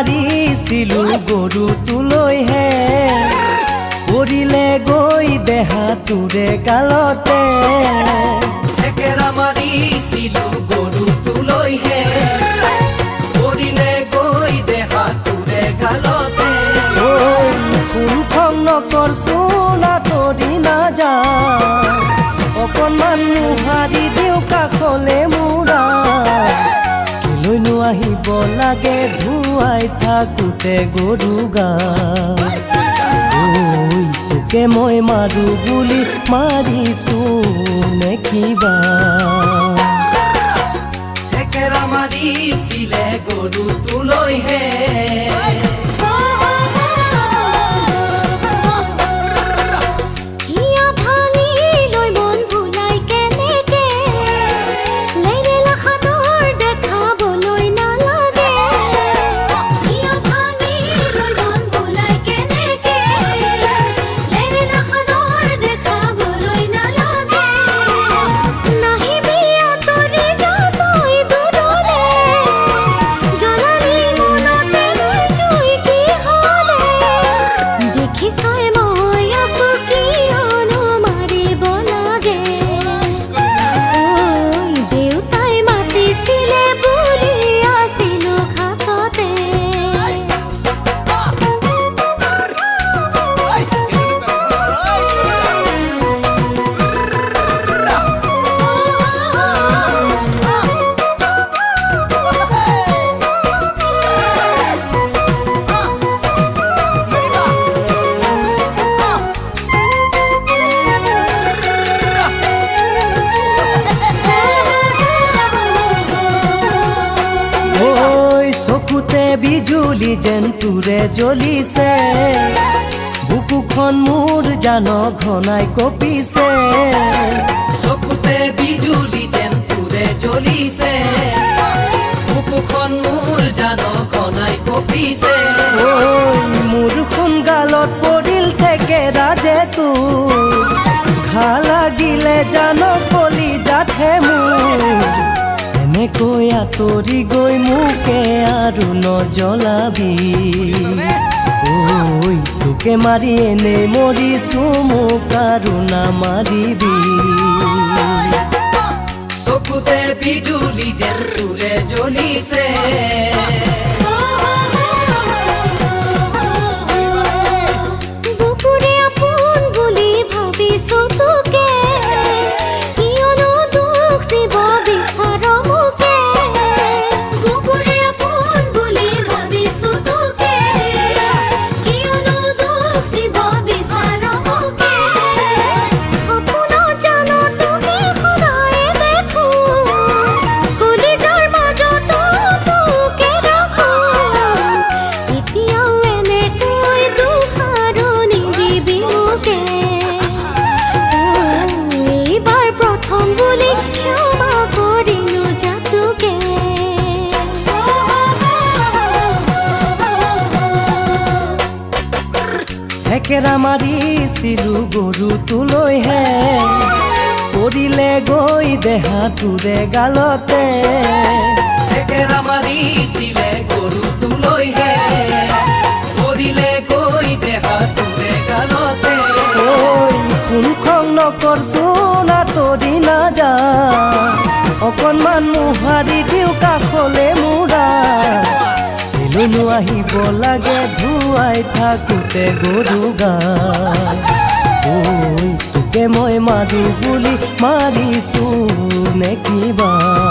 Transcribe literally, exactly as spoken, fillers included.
মাৰিছিলো গৰু তুলৈ হে পৰিলে গৈ দেহা তোৰে গালতে থেকেৰা মাৰিছিলো গৰু তুলৈ হে পৰিলে গৈ দেহা তোৰে গালতে ঐ কোনখন নকৰছো না তৰি নাযা অকণমান মোহাৰি দিওঁ কাষলে মোৰা কেলৈনো আহিব লাগে ধুৱাই থাকোঁতে গৰু গা ঐ তোকে মই মাৰো বুলি মাৰিছো নে কিবা থেকেৰা মাৰিছিলে গৰু তুলৈ হে চকুতে বিজুলি যেন তোৰে জ্বলিছে বুকুখন মোৰ জান ঘনাই কঁপিছে চকুতে বিজুলি যেন তোৰে জ্বলিছে বুকুখন মোৰ জান ঘনাই কঁপিছে ঐ মোৰ খুন গালত পৰিল থেকেৰা যে তোৰ ঘা লাগিলে জান কলিজাতহে মোৰ এনেকৈ আঁতৰি গৈ মোকে আৰু নজ্বলাবি ঐ তোকে মাৰি এনেই মৰিছো মোক আৰু নামাৰিবি চকুতে বিজুলি যেন তোৰে জ্বলিছে বুকুৰে আপোন বুলি ভাবিছো তোকে কিয়নো দুখ দিব বিচাৰ মোকে বুকুৰে আপোন বুলি ভাবিছো তোকে কিয়নো দুখ দিব বিচাৰ মোকে সপোন জানো তুমি সদায় দেখো কলিজাৰ মাজতো তোকে ৰাখো এতিয়াও এনেকৈ দুখ আৰু নিদিবি মোকে এইবাৰ প্ৰথম বুলি ক্ষমা কৰিলো জাতুকে থেকেৰা মাৰিছিলো গৰু তুলৈ হে পৰিলে গৈ দেহা তোৰে গালতে থেকেৰা মাৰিছিলে গৰু তুলৈ হে পৰিলে গৈ দেহা তোৰে গালতে ঐ কোনখন নকৰছো না তৰি নাযা অকণমান মোহাৰি দিওঁ কাষলে মোৰা কেলৈনো আহিব লাগে ধুৱাই থাকোঁতে গৰু গা ঐ তোকে মই মাৰো বুলি মাৰিছো নে কিবা